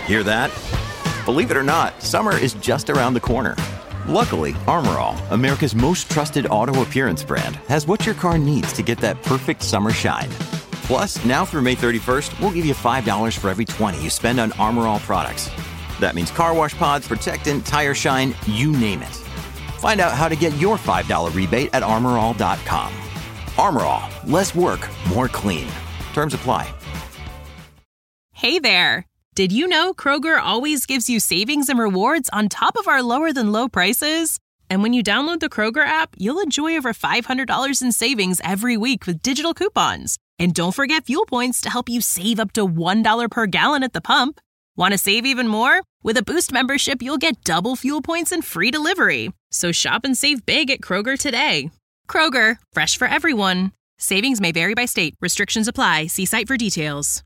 Hear that? Believe it or not, summer is just around the corner. Luckily, Armor All, America's most trusted auto appearance brand, has what your car needs to get that perfect summer shine. Plus, now through May 31st, we'll give you $5 for every $20 you spend on Armor All products. That means car wash pods, protectant, tire shine, you name it. Find out how to get your $5 rebate at armorall.com. Armor All, less work, more clean. Terms apply. Hey there. Did you know Kroger always gives you savings and rewards on top of our lower than low prices? And when you download the Kroger app, you'll enjoy over $500 in savings every week with digital coupons. And don't forget fuel points to help you save up to $1 per gallon at the pump. Want to save even more? With a Boost membership, you'll get double fuel points and free delivery. So shop and save big at Kroger today. Kroger, fresh for everyone. Savings may vary by state. Restrictions apply. See site for details.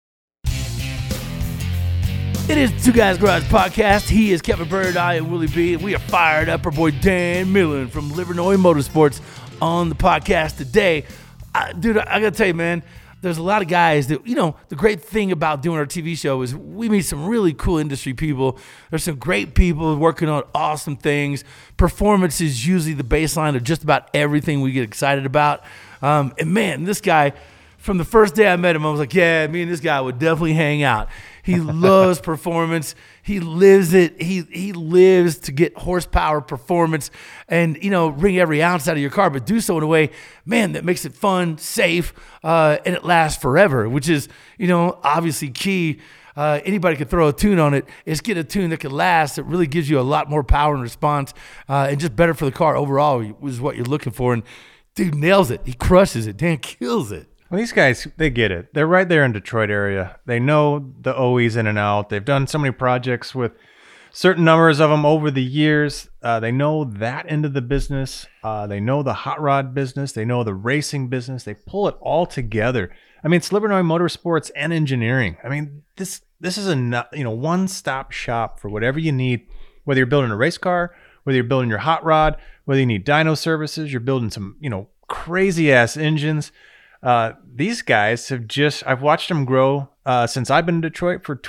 It is Two Guys Garage Podcast. He is Kevin Bird, I am Willie B. And we are fired up. Our boy Dan Millen from Livernois Motorsports on the podcast today. Dude, I got to tell you, man, there's a lot of guys that, you know, the great thing about doing our TV show is we meet some really cool industry people. There's some great people working on awesome things. Performance is usually the baseline of just about everything we get excited about. And man, this guy, from the first day I met him, I was like, yeah, me and this guy would definitely hang out. He loves performance. He lives it. He lives to get horsepower performance and, you know, wring every ounce out of your car, but do so in a way, man, that makes it fun, safe, and it lasts forever, which is, you know, obviously key. Anybody can throw a tune on it. It's get a tune that can last. It really gives you a lot more power and response, and just better for the car overall is what you're looking for. And dude nails it. He crushes it. Dan kills it. Well, these guys, they get it. They're right there in Detroit area. They know the OEs in and out. They've done so many projects with certain numbers of them over the years. They know that end of the business. They know the hot rod business. They know the racing business. They pull it all together. I mean, it's Livernois Motorsports and engineering. I mean, this is a one-stop shop for whatever you need, whether you're building a race car, whether you're building your hot rod, whether you need dyno services, you're building some, crazy-ass engines. These guys have I've watched them grow since I've been in Detroit for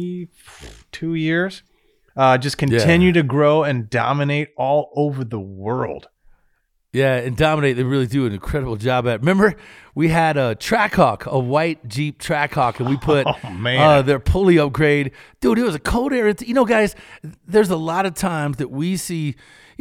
22 years. Just continue to grow and dominate all over the world. Yeah, and dominate. They really do an incredible job at it. Remember, we had a Trackhawk, a white Jeep Trackhawk, and we put their pulley upgrade. Dude, it was a cold air. Guys, there's a lot of times that we see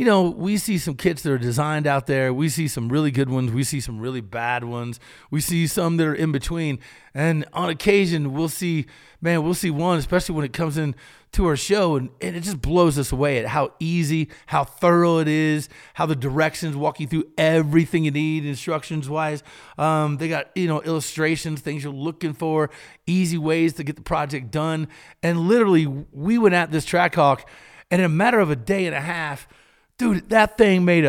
some kits that are designed out there. We see some really good ones. We see some really bad ones. We see some that are in between. And on occasion, we'll see one, especially when it comes in to our show, and it just blows us away at how easy, how thorough it is, how the directions walk you through everything you need instructions-wise. They got, illustrations, things you're looking for, easy ways to get the project done. And literally, we went at this Trackhawk, and in a matter of a day and a half, dude, that thing made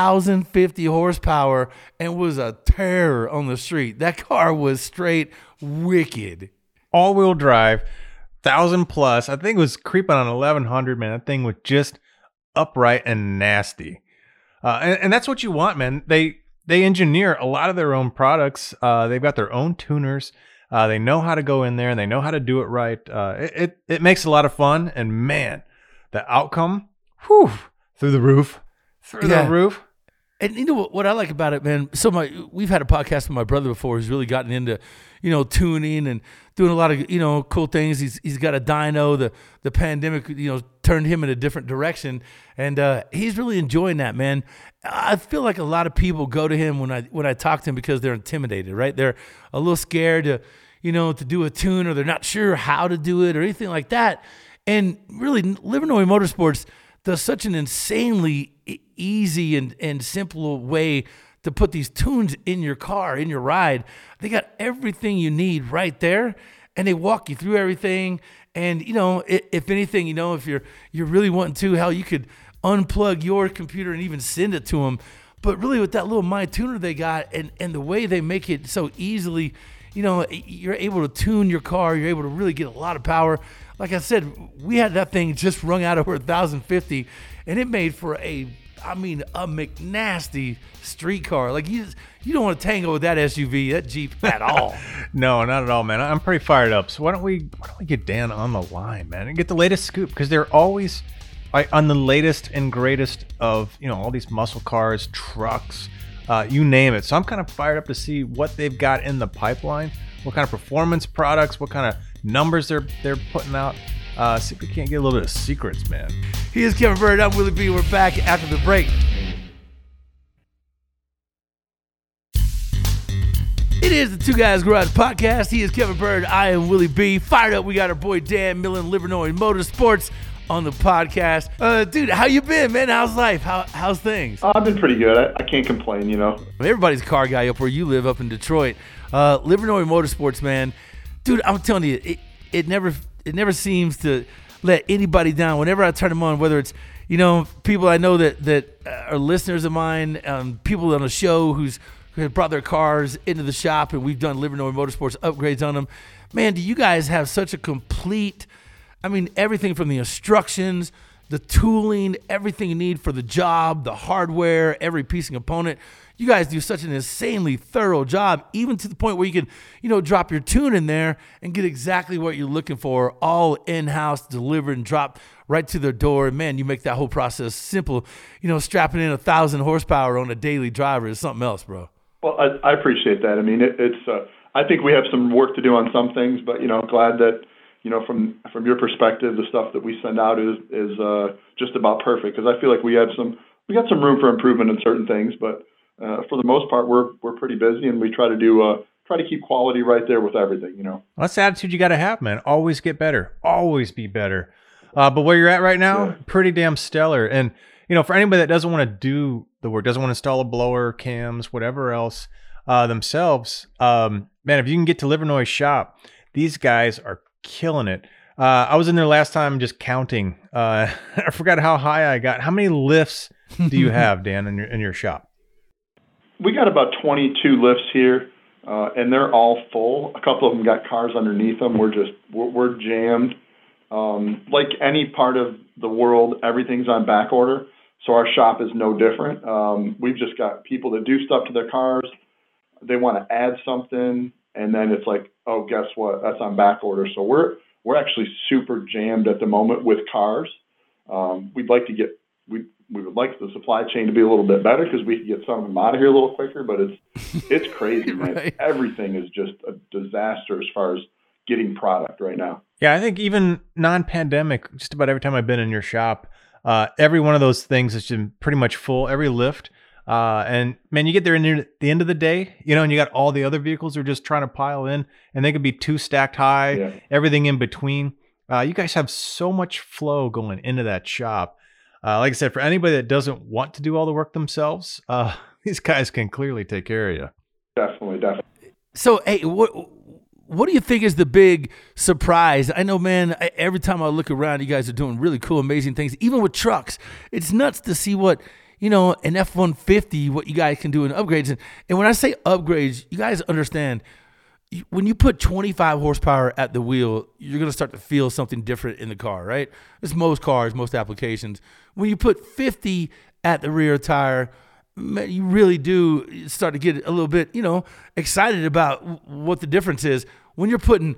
1,050 horsepower and was a terror on the street. That car was straight wicked. All-wheel drive, 1,000 plus. I think it was creeping on 1,100, man. That thing was just upright and nasty. And that's what you want, man. They engineer a lot of their own products. They've got their own tuners. They know how to go in there, and they know how to do it right. It makes a lot of fun. And, man, the outcome, through the roof. The roof. And you know what I like about it, man? So we've had a podcast with my brother before who's really gotten into, tuning and doing a lot of, cool things. He's got a dyno. The pandemic, turned him in a different direction. And he's really enjoying that, man. I feel like a lot of people go to him when I talk to him because they're intimidated, right? They're a little scared to do a tune, or they're not sure how to do it or anything like that. And really, Livernois Motorsports does such an insanely easy and simple way to put these tunes in your car, in your ride. They got everything you need right there, and they walk you through everything. And, if anything, if you're really wanting to, hell, you could unplug your computer and even send it to them. But really with that little My Tuner they got and the way they make it so easily, you're able to tune your car. You're able to really get a lot of power. Like I said, we had that thing just rung out over 1,050, and it made for a I mean, a McNasty street car. Like you don't want to tangle with that SUV, that Jeep at all. No, not at all, man. I'm pretty fired up. So why don't we get Dan on the line, man, and get the latest scoop, because they're always on the latest and greatest of all these muscle cars, trucks, you name it. So I'm kind of fired up to see what they've got in the pipeline, what kind of performance products, what kind of numbers they're putting out. See if we can't get a little bit of secrets, man. He is Kevin Bird. I'm Willie B. We're back after the break. It is the Two Guys Garage Podcast. He is Kevin Bird. I am Willie B. Fired up. We got our boy Dan Millen, Livernois Motorsports, on the podcast. Dude, how you been, man? How's life? How's things? I've been pretty good. I can't complain, Everybody's a car guy up where you live, up in Detroit. Livernois Motorsports, man. Dude, I'm telling you, it never seems to let anybody down. Whenever I turn them on, whether it's people I know that are listeners of mine, people on the show who have brought their cars into the shop, and we've done Livernois Motorsports upgrades on them. Man, do you guys have such a complete, everything from the instructions, the tooling, everything you need for the job, the hardware, every piece of component. You guys do such an insanely thorough job, even to the point where you can, drop your tune in there and get exactly what you're looking for, all in-house, delivered and dropped right to their door. And man, you make that whole process simple. Strapping in 1,000 horsepower on a daily driver is something else, bro. Well, I appreciate that. It's I think we have some work to do on some things, but glad that from your perspective, the stuff that we send out is just about perfect, because I feel like we got some room for improvement in certain things, but for the most part, we're pretty busy, and we try to keep quality right there with everything. Well, that's the attitude you got to have, man. Always get better. Always be better. But where you're at right now, pretty damn stellar. And for anybody that doesn't want to do the work, doesn't want to install a blower, cams, whatever else themselves, man, if you can get to Livernois shop, these guys are killing it. I was in there last time just counting. I forgot how high I got. How many lifts do you have, Dan, in your shop? We got about 22 lifts here, and they're all full. A couple of them got cars underneath them. We're jammed. Like any part of the world, everything's on back order, so our shop is no different. We've just got people that do stuff to their cars. They want to add something, and then it's like, oh, guess what? That's on back order. So we're actually super jammed at the moment with cars. We'd like to get we would like the supply chain to be a little bit better, because we could get some of them out of here a little quicker. But it's crazy, man. Right. Everything is just a disaster as far as getting product right now. Yeah, I think even non-pandemic, just about every time I've been in your shop, every one of those things has been pretty much full. Every lift. And man, you get there at the end of the day, and you got all the other vehicles are just trying to pile in, and they could be 2 stacked high, everything in between. You guys have so much flow going into that shop. Like I said, for anybody that doesn't want to do all the work themselves, these guys can clearly take care of you. Definitely. So, hey, what do you think is the big surprise? I know, man, every time I look around, you guys are doing really cool, amazing things, even with trucks. It's nuts to see what, an F-150, what you guys can do in upgrades. And when I say upgrades, you guys understand, when you put 25 horsepower at the wheel, you're going to start to feel something different in the car, right? It's most cars, most applications. When you put 50 at the rear tire, man, you really do start to get a little bit, excited about what the difference is. When you're putting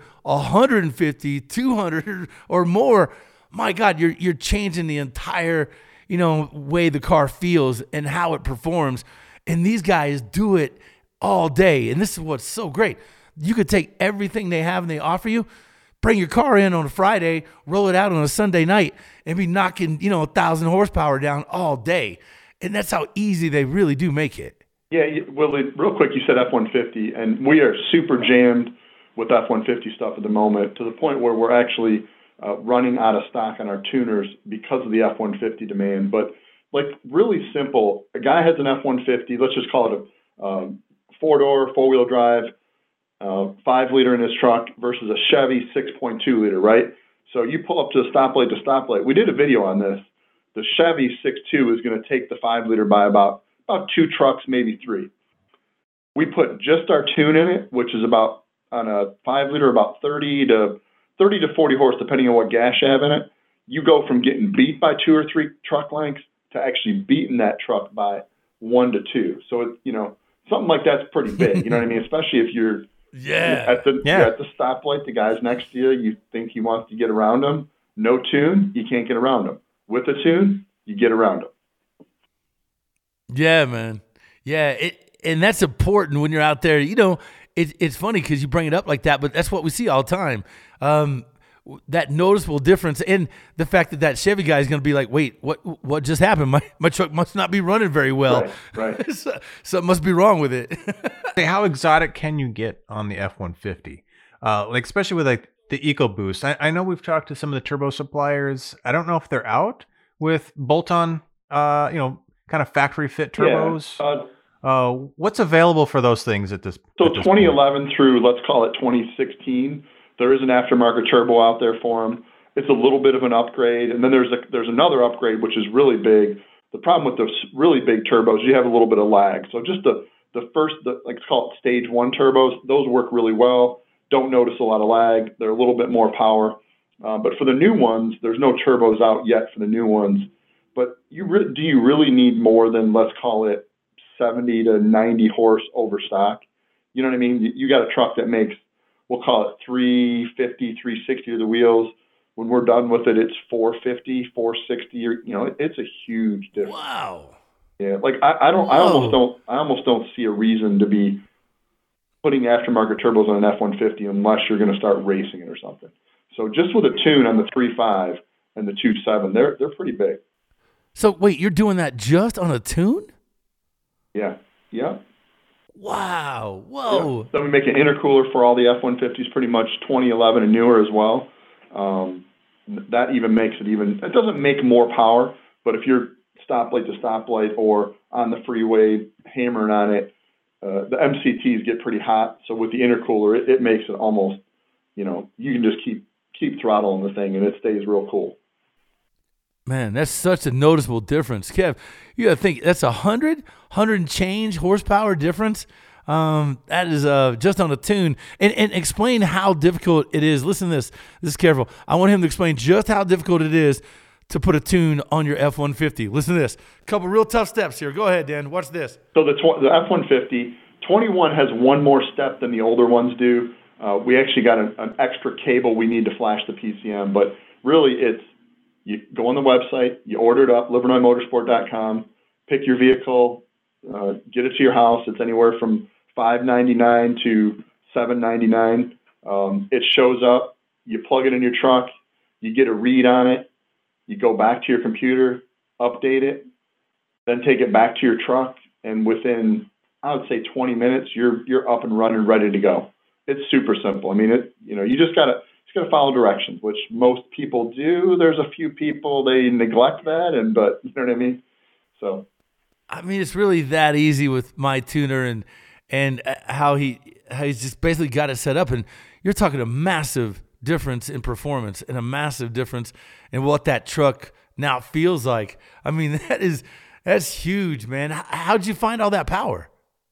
150, 200 or more, my God, you're changing the entire, way the car feels and how it performs. And these guys do it all day. And this is what's so great. You could take everything they have and they offer you, bring your car in on a Friday, roll it out on a Sunday night, and be knocking, 1,000 horsepower down all day. And that's how easy they really do make it. Yeah, Willie, real quick, you said F-150, and we are super jammed with F-150 stuff at the moment, to the point where we're actually running out of stock on our tuners because of the F-150 demand. But like, really simple, a guy has an F-150, let's just call it a 4-door, 4-wheel drive, 5-liter in his truck versus a Chevy 6.2-liter, right? So you pull up to a stoplight. We did a video on this. The Chevy 6.2 is going to take the 5-liter by about 2 trucks, maybe 3. We put just our tune in it, which is about, on a 5-liter, about 30 to 40 horse, depending on what gas you have in it. You go from getting beat by 2 or 3 truck lengths to actually beating that truck by 1 to 2. So it, something like that's pretty big. You know what I mean? Especially if you're at the stoplight, the guy's next to you, you think he wants to get around him. No tune, you can't get around him. With a tune, you get around him. Yeah, man. Yeah, and that's important when you're out there. It's funny because you bring it up like that, but that's what we see all the time. That noticeable difference, and the fact that Chevy guy is going to be like, wait, what just happened? My truck must not be running very well. Right. Something must be wrong with it. How exotic can you get on the F-150? Like especially with like the EcoBoost. I know we've talked to some of the turbo suppliers. I don't know if they're out with bolt-on, kind of factory fit turbos. Yeah. What's available for those things at this? So at this 2011 point? through, let's call it 2016, there is an aftermarket turbo out there for them. It's a little bit of an upgrade, and then there's another upgrade which is really big. The problem with those really big turbos, you have a little bit of lag. So just the first, let's call it stage 1 turbos, those work really well. Don't notice a lot of lag. They're a little bit more power. But for the new ones, there's no turbos out yet for the new ones. But do you really need more than, let's call it, 70 to 90 horse over stock? You know what I mean? You got a truck that makes, we'll call it 350, 360 of the wheels. When we're done with it, it's 450, 460. It's a huge difference. Wow. Yeah, like I almost don't see a reason to be putting aftermarket turbos on an F-150 unless you're going to start racing it or something. So just with a tune on the 3.5 and the 2.7, they're pretty big. So wait, you're doing that just on a tune? Yeah. Wow. Whoa. Yeah. Then we make an intercooler for all the F-150s, pretty much 2011 and newer as well. That even makes it it doesn't make more power, but if you're stoplight to stoplight or on the freeway hammering on it, the MCTs get pretty hot. So with the intercooler, it makes it almost, you can just keep throttling the thing and it stays real cool. Man, that's such a noticeable difference. Kev, you got to think, that's 100 and change horsepower difference. That is just on a tune. And explain how difficult it is. Listen to this. This is careful. I want him to explain just how difficult it is to put a tune on your F-150. Listen to this. A couple real tough steps here. Go ahead, Dan. Watch this. So the F-150, 21 has one more step than the older ones do. We actually got an extra cable we need to flash the PCM, but really it's, you go on the website, you order it up, livernoismotorsport.com, pick your vehicle, get it to your house. It's anywhere from $5.99 to $7.99. It shows up, you plug it in your truck, you get a read on it, you go back to your computer, update it, then take it back to your truck, and within, I would say 20 minutes, you're up and running, ready to go. It's super simple. I mean, you just gotta follow directions, which most people do. There's a few people, they neglect that, but you know what I mean? So, I mean, it's really that easy with my tuner and how he's just basically got it set up. And you're talking a massive difference in performance and a massive difference in what that truck now feels like. I mean, that's huge, man. How'd you find all that power?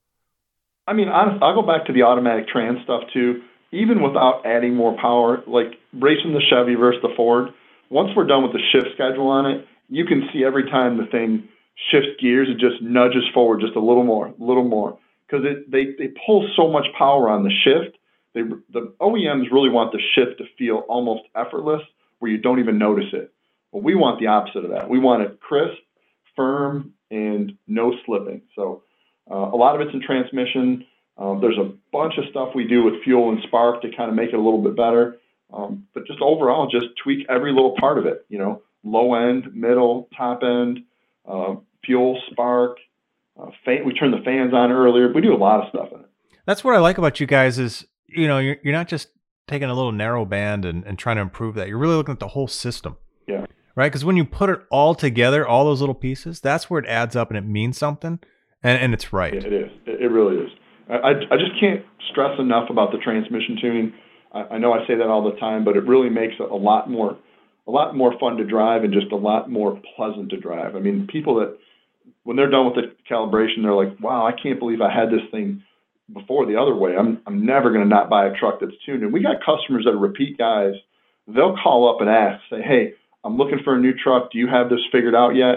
I mean, I'll go back to the automatic trans stuff too. Even without adding more power, like racing the Chevy versus the Ford, once we're done with the shift schedule on it, you can see every time the thing shifts gears, it just nudges forward just a little more, because they pull so much power on the shift. The OEMs really want the shift to feel almost effortless, where you don't even notice it. Well, we want the opposite of that. We want it crisp, firm, and no slipping. So a lot of it's in transmission. There's a bunch of stuff we do with fuel and spark to kind of make it a little bit better. But just overall, just tweak every little part of it, low end, middle, top end, fuel, spark, we turn the fans on earlier. We do a lot of stuff in it. That's what I like about you guys is, you're not just taking a little narrow band and trying to improve that. You're really looking at the whole system. Yeah. Right? Because when you put it all together, all those little pieces, that's where it adds up and it means something. And it's right. It is. It really is. I just can't stress enough about the transmission tuning. I know I say that all the time, but it really makes it a lot more fun to drive and just a lot more pleasant to drive. I mean, people that, when they're done with the calibration, they're like, wow, I can't believe I had this thing before the other way. I'm never going to not buy a truck that's tuned. And we got customers that are repeat guys. They'll call up and ask, say, hey, I'm looking for a new truck. Do you have this figured out yet?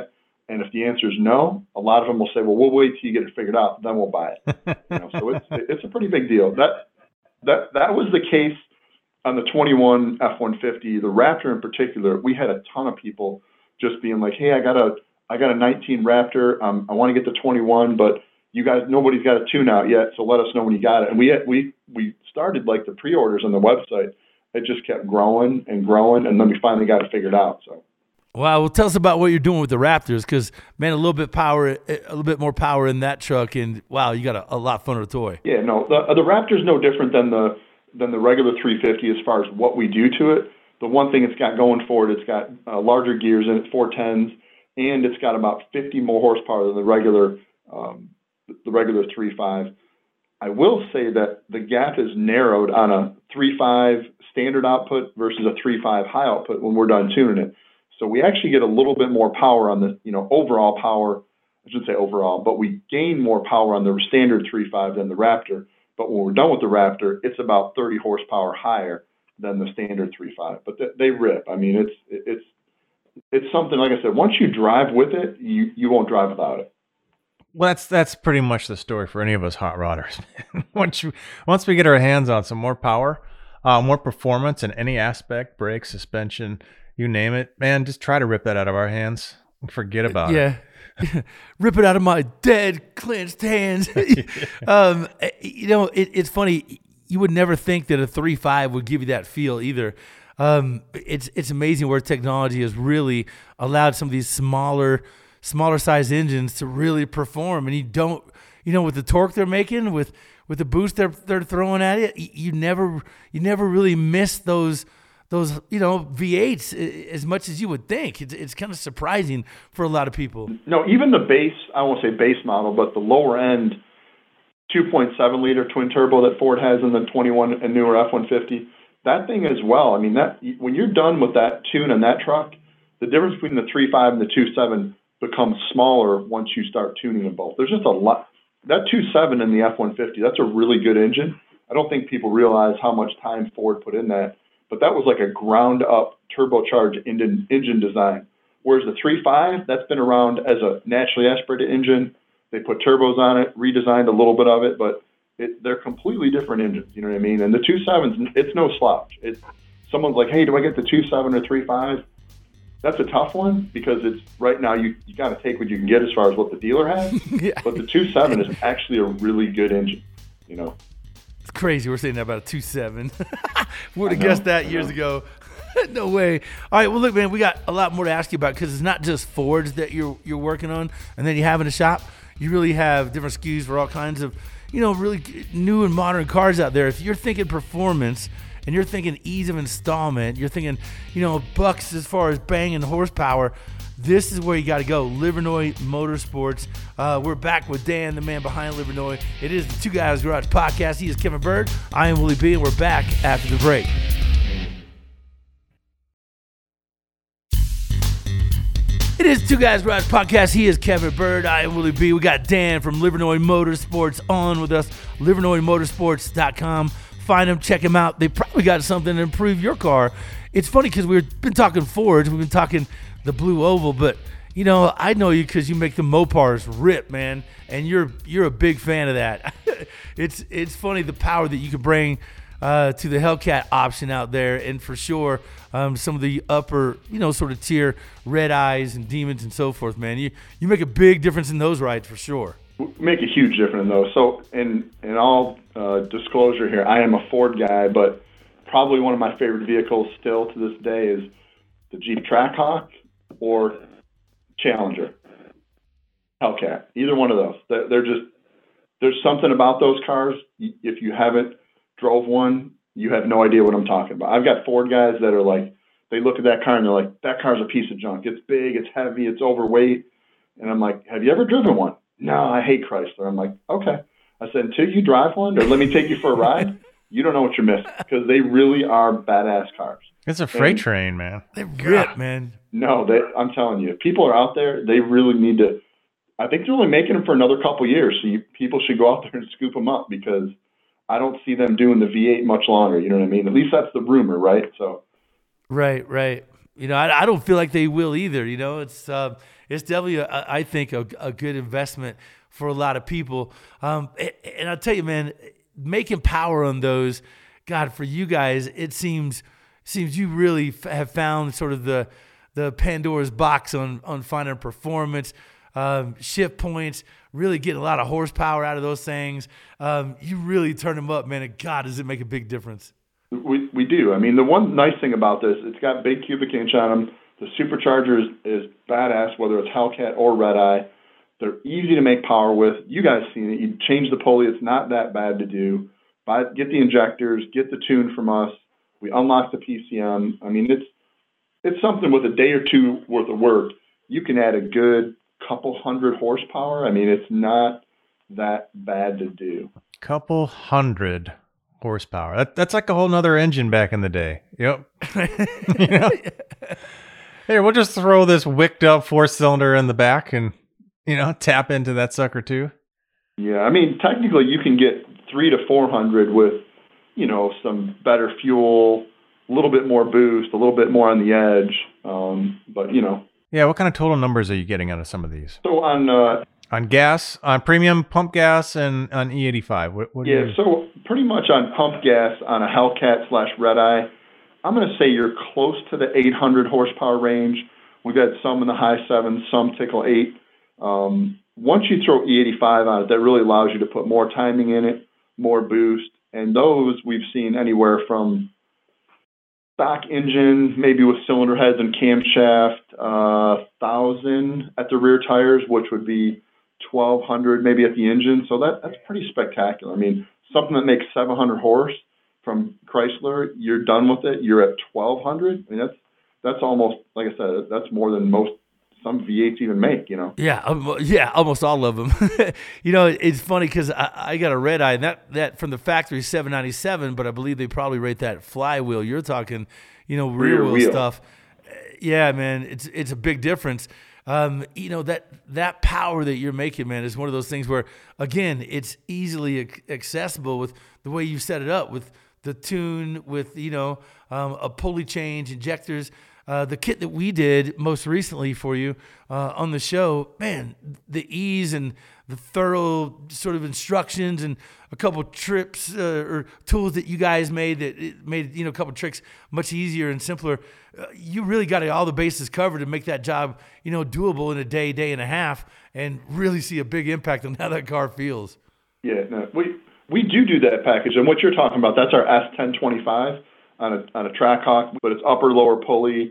And if the answer is no, a lot of them will say, well, we'll wait till you get it figured out, then we'll buy it. So it's a pretty big deal. That was the case on the 21 F-150, the Raptor in particular. We had a ton of people just being like, hey, I got a 19 Raptor. I want to get the 21, but you guys, nobody's got a tune out yet, so let us know when you got it. And we started like the pre-orders on the website. It just kept growing and growing, and then we finally got it figured out. So. Wow, well, tell us about what you're doing with the Raptors, because man, a little bit more power in that truck, and wow, you got a lot funner toy. Yeah, no, the Raptor's no different than the regular 350 as far as what we do to it. The one thing it's got going for it, it's got larger gears in it, 410s, and it's got about 50 more horsepower than the regular 3.5. I will say that the gap is narrowed on a 3.5 standard output versus a 3.5 high output when we're done tuning it. So we actually get a little bit more power on the, overall power. I shouldn't say overall, but we gain more power on the standard 3.5 than the Raptor. But when we're done with the Raptor, it's about 30 horsepower higher than the standard 3.5. But they rip. I mean, it's something, like I said, once you drive with it, you won't drive without it. Well, that's pretty much the story for any of us hot rodders. Once we get our hands on some more power, more performance in any aspect, brakes, suspension, you name it, man, just try to rip that out of our hands and forget about it. Yeah. Rip it out of my dead, clenched hands. It's funny. You would never think that a 3.5 would give you that feel either. It's amazing where technology has really allowed some of these smaller size engines to really perform. And you don't, with the torque they're making, with the boost they're throwing at it, you never really miss those V8s as much as you would think. It's kind of surprising for a lot of people. No, even the base, I won't say base model, but the lower end 2.7 liter twin turbo that Ford has in the 21 and newer F-150, that thing as well. I mean, that when you're done with that tune and that truck, the difference between the 3.5 and the 2.7 becomes smaller once you start tuning them both. There's just a lot. That 2.7 in the F-150, that's a really good engine. I don't think people realize how much time Ford put in that. But that was like a ground-up turbocharged engine design. Whereas the 3.5, that's been around as a naturally aspirated engine. They put turbos on it, redesigned a little bit of it, but they're completely different engines. You know what I mean? And the 2.7s, it's no slouch. Someone's like, hey, do I get the 2.7 or 3.5? That's a tough one because it's right now you got to take what you can get as far as what the dealer has. Yeah. But the 2.7 is actually a really good engine, It's crazy. We're saying that about a 2.7. Would have guessed that years ago. No way. All right. Well, look, man, we got a lot more to ask you about because it's not just Fords that you're working on and then you have in a shop. You really have different SKUs for all kinds of, really new and modern cars out there. If you're thinking performance and you're thinking ease of installment, you're thinking, bucks as far as bang and horsepower, this is where you got to go. Livernois Motorsports. We're back with Dan, the man behind Livernois. It is the Two Guys Garage Podcast. He is Kevin Bird. I am Willie B, and we're back after the break. It is Two Guys Garage Podcast. He is Kevin Bird. I am Willie B. We got Dan from Livernois Motorsports on with us. LivernoisMotorsports.com. Find them, check them out. They probably got something to improve your car. It's funny because we've been talking Fords. We've been talking the Blue Oval, but I know you because you make the Mopars rip, man, and you're a big fan of that. It's funny the power that you could bring to the Hellcat option out there, and for sure some of the upper sort of tier Red Eyes and Demons and so forth, man. You make a big difference in those rides for sure. Make a huge difference in those. So in all disclosure here, I am a Ford guy, but probably one of my favorite vehicles still to this day is the Jeep Trackhawk or Challenger, Hellcat, either one of those. There's something about those cars. If you haven't drove one, you have no idea what I'm talking about. I've got Ford guys that are like, they look at that car and they're like, that car's a piece of junk. It's big, it's heavy, it's overweight. And I'm like, have you ever driven one? No, I hate Chrysler. I'm like, okay. I said, until you drive one or let me take you for a ride, you don't know what you're missing because they really are badass cars. It's a freight train, man. They rip, man. No, I'm telling you, if people are out there, they really need to. I think they're only making them for another couple years, so people should go out there and scoop them up because I don't see them doing the V8 much longer. You know what I mean? At least that's the rumor, right? So. Right. I don't feel like they will either. It's definitely, I think, a good investment for a lot of people. And I'll tell you, man, making power on those, God, for you guys, it seems you really have found sort of the Pandora's box on finding performance, shift points, really getting a lot of horsepower out of those things. You really turn them up, man, and God, does it make a big difference. We do. I mean, the one nice thing about this, it's got big cubic inch on them. The supercharger is badass, whether it's Hellcat or Red Eye. They're easy to make power with. You guys seen it. You change the pulley. It's not that bad to do. Get the injectors, get the tune from us. We unlock the PCM. I mean, it's something with a day or two worth of work. You can add a good couple hundred horsepower. I mean, it's not that bad to do. Couple hundred horsepower. That's like a whole nother engine back in the day. Yep. Here, we'll just throw this wicked up 4-cylinder in the back and, tap into that sucker too. Yeah, I mean, technically you can get 300 to 400 with, some better fuel, a little bit more boost, a little bit more on the edge. But. Yeah, what kind of total numbers are you getting out of some of these? So on gas, on premium pump gas, and on E85. So pretty much on pump gas on a Hellcat/Red Eye, I'm going to say you're close to the 800 horsepower range. We've got some in the high 7s, some tickle 8. Once you throw E85 on it, that really allows you to put more timing in it, more boost, and those we've seen anywhere from stock engine, maybe with cylinder heads and camshaft, 1,000 at the rear tires, which would be 1,200 maybe at the engine. So that's pretty spectacular. I mean, something that makes 700 horse from Chrysler, you're done with it. You're at 1,200. I mean, that's almost, like I said, that's more than some V8s even make, Yeah, almost all of them. It's funny because I got a Red Eye, and that from the factory 797, but I believe they probably rate that flywheel. You're talking, rear wheel stuff. Yeah, man, it's a big difference. That power that you're making, man, is one of those things where, again, it's easily accessible with the way you set it up, with the tune, with a pulley change, injectors. The kit that we did most recently for you on the show, man, the ease and the thorough sort of instructions and a couple trips or tools that you guys made that it made a couple tricks much easier and simpler. You really got all the bases covered to make that job doable in a day and a half, and really see a big impact on how that car feels. Yeah, no, we do that package, and what you're talking about, that's our S1025. On a Trackhawk, but it's upper lower pulley,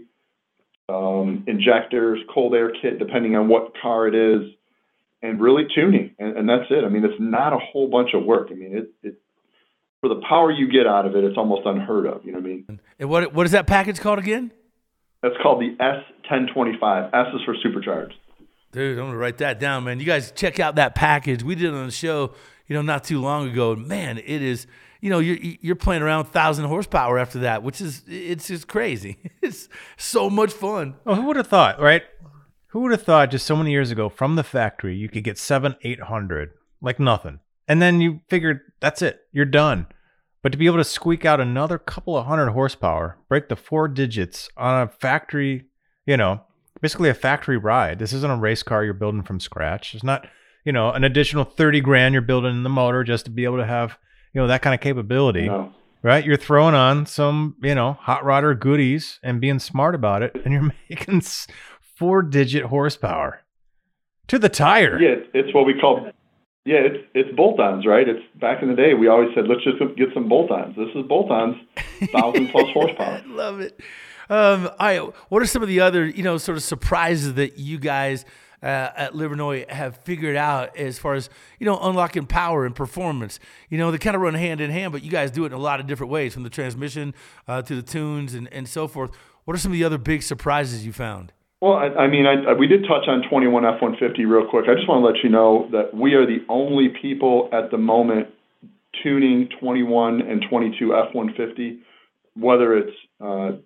injectors, cold air kit, depending on what car it is, and really tuning, and that's it. I mean, it's not a whole bunch of work. I mean, it for the power you get out of it, it's almost unheard of. You know what I mean? And what is that package called again? That's called the S1025. S is for supercharged. Dude, I'm gonna write that down, man. You guys check out that package. We did it on the show, not too long ago. Man, it is. You're playing around 1,000 horsepower after that, it's just crazy. It's so much fun. Oh, who would have thought, right? Who would have thought just so many years ago from the factory you could get 700-800 like nothing, and then you figured that's it, you're done. But to be able to squeak out another couple of hundred horsepower, break the 4 digits on a factory, basically a factory ride. This isn't a race car you're building from scratch. It's not, an additional 30 grand you're building in the motor just to be able to have that kind of capability, no. Right? You're throwing on some, hot rodder goodies and being smart about it, and you're making 4-digit horsepower to the tire. Yeah, it's what we call, it's bolt-ons, right? It's back in the day, we always said, let's just get some bolt-ons. This is bolt-ons, 1,000 plus horsepower. I love it. All right, what are some of the other, sort of surprises that you guys at Livernois have figured out as far as, unlocking power and performance? They kind of run hand in hand, but you guys do it in a lot of different ways, from the transmission to the tunes and so forth. What are some of the other big surprises you found? Well, we did touch on 21 F-150 real quick. I just want to let you know that we are the only people at the moment tuning 21 and 22 F-150, whether it's 2.7,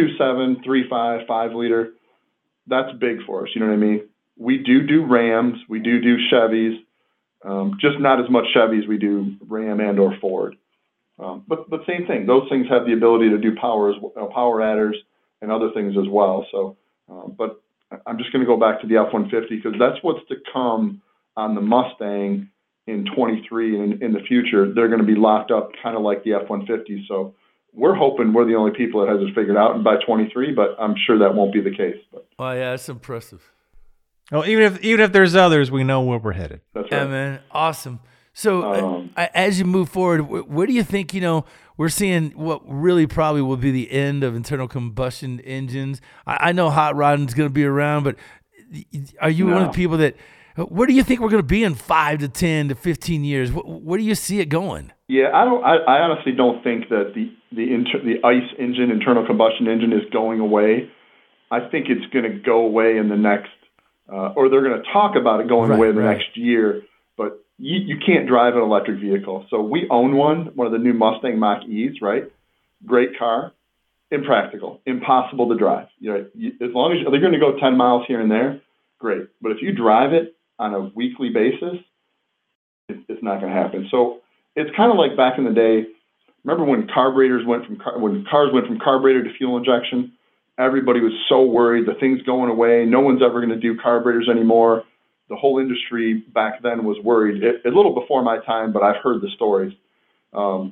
3.5, 5-liter. That's big for us, you know what I mean? We do Rams, we do Chevys, just not as much Chevy as we do Ram and or Ford. But same thing. Those things have the ability to do power adders, and other things as well. So, but I'm just going to go back to the F-150 because that's what's to come on the Mustang in 23 and in the future. They're going to be locked up kind of like the F-150. So we're hoping we're the only people that has it figured out by 23, but I'm sure that won't be the case. But. Oh, yeah, that's impressive. Well, even if there's others, we know where we're headed. That's right. Yeah, man. Awesome. So as you move forward, where do you think, we're seeing what really probably will be the end of internal combustion engines? I know hot rodding is going to be around, but are you one of the people that, where do you think we're going to be in 5 to 10 to 15 years? Where do you see it going? Yeah, I honestly don't think that the ICE engine, internal combustion engine, is going away. I think it's going to go away in the next, or they're going to talk about it going away in the next year. But you can't drive an electric vehicle. So we own one of the new Mustang Mach-E's, right? Great car, impractical, impossible to drive. As long as they're going to go 10 miles here and there, great. But if you drive it on a weekly basis, it's not going to happen. So it's kind of like back in the day. Remember when cars went from carburetor to fuel injection? Everybody was so worried. The thing's going away. No one's ever going to do carburetors anymore. The whole industry back then was worried. A little before my time, but I've heard the stories. The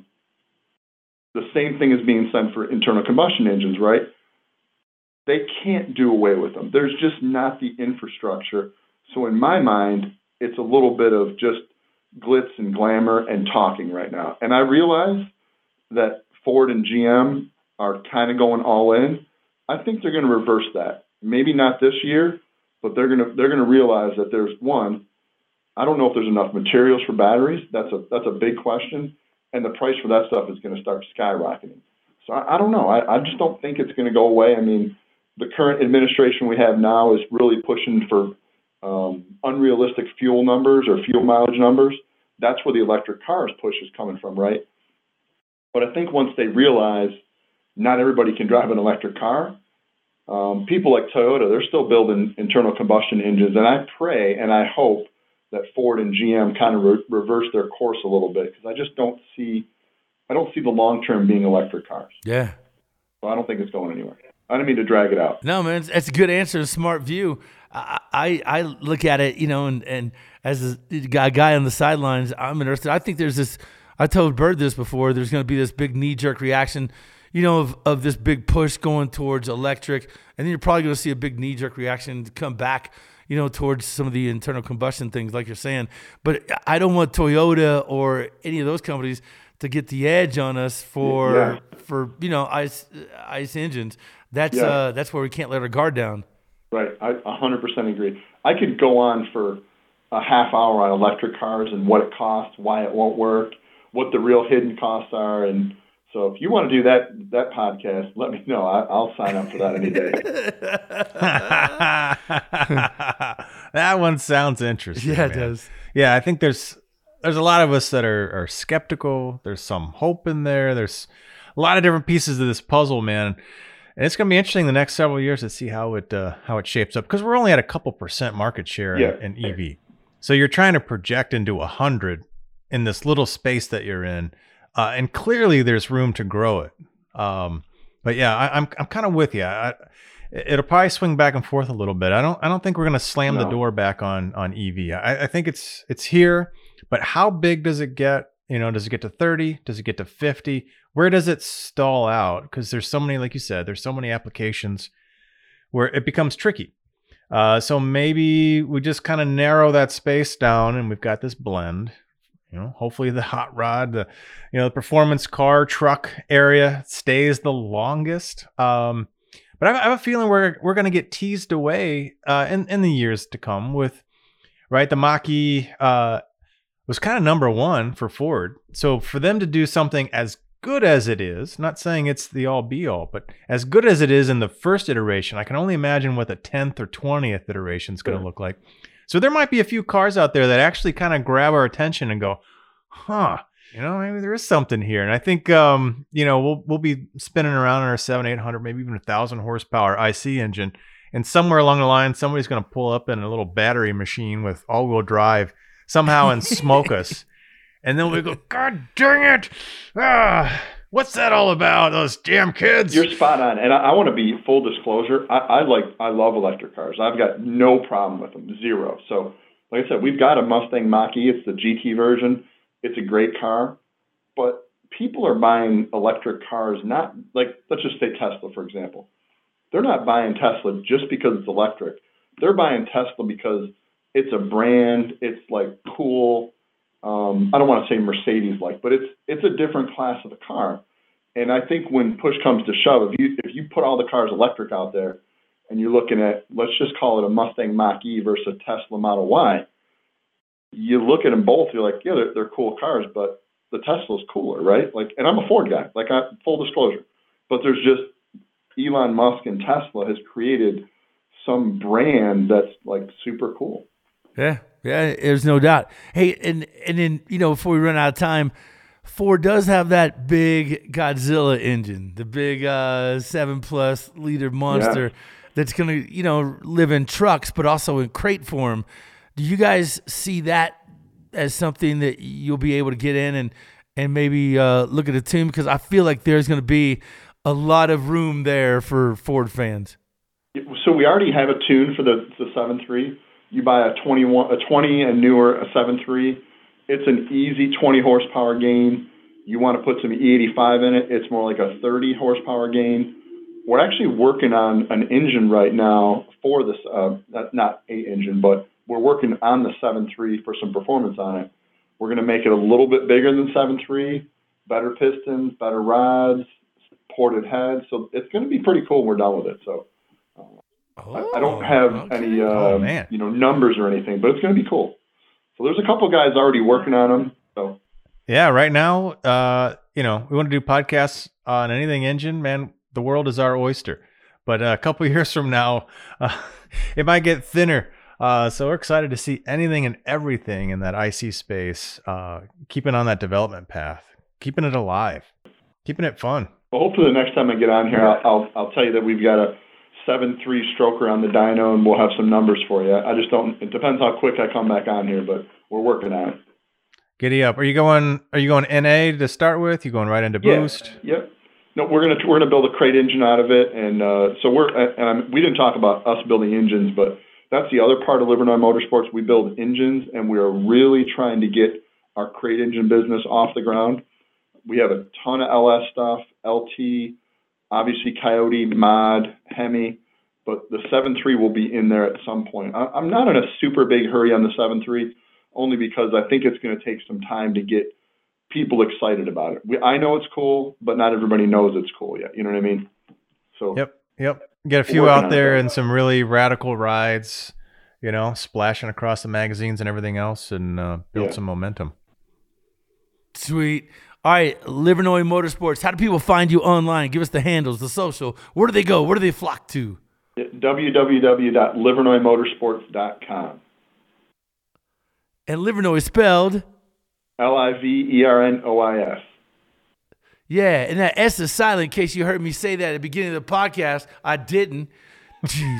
same thing is being said for internal combustion engines, right? They can't do away with them. There's just not the infrastructure. So in my mind, it's a little bit of just glitz and glamour and talking right now. And I realize that Ford and GM are kind of going all in. I think they're going to reverse that. Maybe not this year, but they're going to realize that there's one. I don't know if there's enough materials for batteries. That's a big question, and the price for that stuff is going to start skyrocketing. So I don't know. I just don't think it's going to go away. I mean, the current administration we have now is really pushing for unrealistic fuel numbers or fuel mileage numbers. That's where the electric cars push is coming from, right? But I think once they realize not everybody can drive an electric car, people like Toyota, they're still building internal combustion engines. And I pray and I hope that Ford and GM kind of reverse their course a little bit, because I just don't see the long term being electric cars. Yeah. So I don't think it's going anywhere. I didn't mean to drag it out. No, man, that's a good answer, a smart view. I look at it, and as a guy on the sidelines, I'm interested. I think there's this. I told Bird this before. There's going to be this big knee-jerk reaction, of this big push going towards electric, and then you're probably going to see a big knee-jerk reaction to come back, towards some of the internal combustion things, like you're saying. But I don't want Toyota or any of those companies to get the edge on us for ICE engines. That's where we can't let our guard down. Right, I 100% agree. I could go on for a half hour on electric cars and what it costs, why it won't work, what the real hidden costs are, and so if you want to do that podcast, let me know. I'll sign up for that any day. That one sounds interesting. Yeah, it does. Yeah, I think there's a lot of us that are skeptical. There's some hope in there. There's a lot of different pieces of this puzzle, man. And it's going to be interesting the next several years to see how it shapes up, because we're only at a couple % market share in EV. So you're trying to project into 100 in this little space that you're in, and clearly there's room to grow it. But yeah, I'm kind of with you. It'll probably swing back and forth a little bit. I don't think we're going to slam the door back on EV. I think it's here, but how big does it get? Does it get to 30? Does it get to 50? Where does it stall out? Because there's so many, like you said, there's so many applications where it becomes tricky. So maybe we just kind of narrow that space down, and we've got this blend. Hopefully the hot rod, the performance car, truck area stays the longest. But I have a feeling we're going to get teased away in the years to come with, right? The Mach-E was kind of number one for Ford. So for them to do something as good as it is, not saying it's the all be all, but as good as it is in the first iteration, I can only imagine what the 10th or 20th iteration is going to look like. So there might be a few cars out there that actually kind of grab our attention and go, maybe there is something here. And I think, we'll be spinning around in our 700-800, maybe even 1,000 horsepower IC engine. And somewhere along the line, somebody's going to pull up in a little battery machine with all-wheel drive somehow and smoke us. And then we go, God dang it. What's that all about? Those damn kids. You're spot on. And I want to be full disclosure. I love electric cars. I've got no problem with them. Zero. So like I said, we've got a Mustang Mach-E. It's the GT version. It's a great car. But people are buying electric cars, not like, let's just say Tesla, for example. They're not buying Tesla just because it's electric. They're buying Tesla because it's a brand. It's like cool. I don't want to say Mercedes-like, but it's a different class of a car. And I think when push comes to shove, if you put all the cars electric out there and you're looking at, let's just call it a Mustang Mach-E versus a Tesla Model Y, you look at them both, you're like, yeah, they're cool cars, but the Tesla's cooler, right? Like, and I'm a Ford guy, like full disclosure. But there's just Elon Musk and Tesla has created some brand that's like super cool. Yeah, there's no doubt. Hey, and then, before we run out of time, Ford does have that big Godzilla engine, the big 7+ liter monster that's going to, live in trucks, but also in crate form. Do you guys see that as something that you'll be able to get in and maybe look at a tune? Because I feel like there's going to be a lot of room there for Ford fans. So we already have a tune for the 7.3. You buy a 20 and newer, a 7.3. It's an easy 20 horsepower gain. You want to put some E85 in it, it's more like a 30 horsepower gain. We're actually working on an engine right now for this, not a engine, but we're working on the 7.3 for some performance on it. We're going to make it a little bit bigger than 7.3, better pistons, better rods, ported heads. So it's going to be pretty cool when we're done with it. So I don't have any numbers or anything, but it's going to be cool. So there's a couple guys already working on them. So yeah, right now, we want to do podcasts on anything engine, man. The world is our oyster. But a couple years from now, it might get thinner. So we're excited to see anything and everything in that IC space, keeping on that development path, keeping it alive, keeping it fun. Well, hopefully the next time I get on here, I'll tell you that we've got a 7.3 stroker on the dyno, and we'll have some numbers for you. I just don't. It depends how quick I come back on here, but we're working on it. Giddy up! Are you going NA to start with? You going right into boost? Yep. No, we're gonna build a crate engine out of it, and we didn't talk about us building engines, but that's the other part of Livernois Motorsports. We build engines, and we are really trying to get our crate engine business off the ground. We have a ton of LS stuff, LT, obviously Coyote, Mod, Hemi, but the 7.3 will be in there at some point. I'm not in a super big hurry on the 7.3, only because I think it's going to take some time to get people excited about it. I know it's cool, but not everybody knows it's cool yet. You know what I mean? So Yep. Get a few out there and some really radical rides, splashing across the magazines and everything else, and build some momentum. Sweet. All right, Livernois Motorsports. How do people find you online? Give us the handles, the social. Where do they go? Where do they flock to? www.livernoismotorsports.com. And Livernois spelled? Livernois. Yeah, and that S is silent in case you heard me say that at the beginning of the podcast. I didn't. Jeez.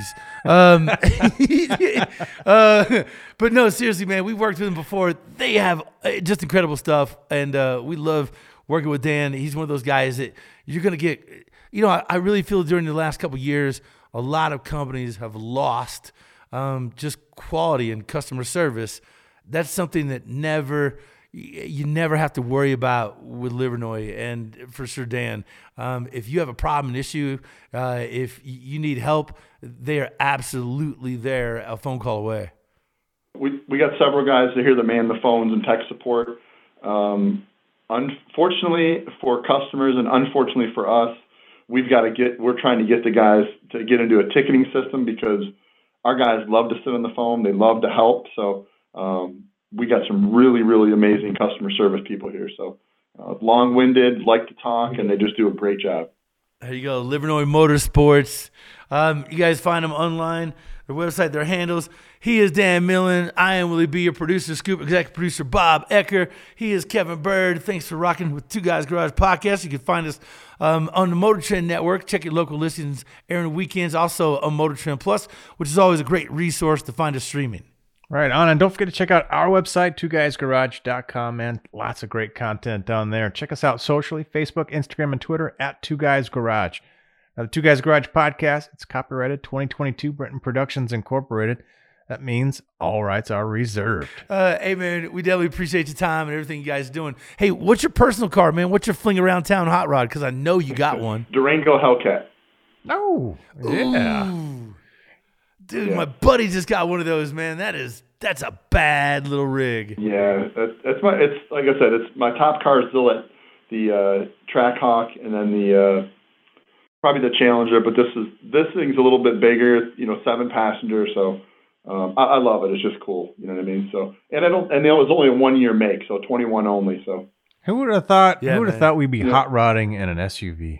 But no, seriously, man, we've worked with them before. They have just incredible stuff, and we love working with Dan. He's one of those guys that you're going to get, I really feel during the last couple of years, a lot of companies have lost just quality and customer service. That's something that you never have to worry about with Livernois, and for sure, Dan. If you have a problem, an issue, if you need help, they are absolutely there, a phone call away. We got several guys that here that man the phones and tech support. Unfortunately for customers and unfortunately for us, we're trying to get the guys to get into a ticketing system, because our guys love to sit on the phone. They love to help. So we got some really, really amazing customer service people here. So long-winded, like to talk, and they just do a great job. There you go, Livernois Motorsports. You guys find them online, their website, their handles. He is Dan Millen. I am Willie B, your producer, Scoop executive producer Bob Ecker. He is Kevin Bird. Thanks for rocking with Two Guys Garage Podcast. You can find us on the Motor Trend Network. Check your local listings airing weekends. Also on Motor Trend Plus, which is always a great resource to find us streaming. Right on. And don't forget to check out our website, twoguysgarage.com, man. Lots of great content down there. Check us out socially, Facebook, Instagram, and Twitter at Two Guys Garage. Now, the Two Guys Garage podcast, it's copyrighted 2022 Brenton Productions Incorporated. That means all rights are reserved. Hey, man, we definitely appreciate your time and everything you guys are doing. Hey, what's your personal car, man? What's your fling around town hot rod? Because I know you got one. Durango Hellcat. Oh, yeah. Ooh. Dude, my buddy just got one of those, man. That's a bad little rig. Yeah, it's like I said, it's my top car is still at the Trackhawk, and then the probably the Challenger. But this thing's a little bit bigger, 7 passengers. So I love it. It's just cool. You know what I mean? So and it was only a 1-year make, so 21 only. So who would have thought? Yeah, who would have thought we'd be hot rodding in an SUV?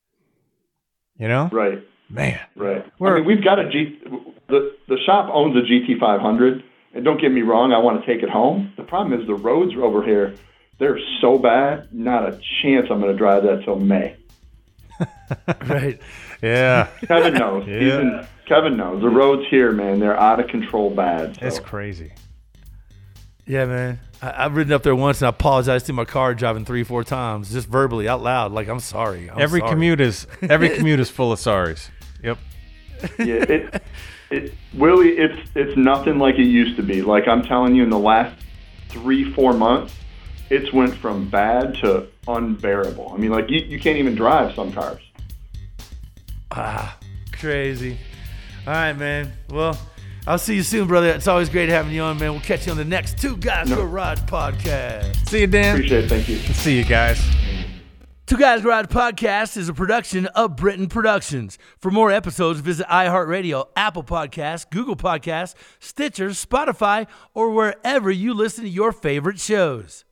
Right. Man. Right. We've got the shop owns a GT500, and don't get me wrong, I want to take it home. The problem is the roads over here, they're so bad, not a chance I'm going to drive that till May. Right. Yeah. Kevin knows. Kevin knows. The roads here, man, they're out of control bad. So. It's crazy. Yeah, man. I've ridden up there once, and I apologized to my car driving 3-4 times, just verbally out loud, like I'm sorry. Every commute is full of sorries. Yep. Yeah, Willie, it's nothing like it used to be. Like I'm telling you, in the last 3-4 months, it's went from bad to unbearable. I mean, like you can't even drive some cars. Crazy. All right, man. Well, I'll see you soon, brother. It's always great having you on, man. We'll catch you on the next Two Guys Garage podcast. See you, Dan. Appreciate it. Thank you. See you guys. Two Guys Garage Podcast is a production of Brenton Productions. For more episodes, visit iHeartRadio, Apple Podcasts, Google Podcasts, Stitcher, Spotify, or wherever you listen to your favorite shows.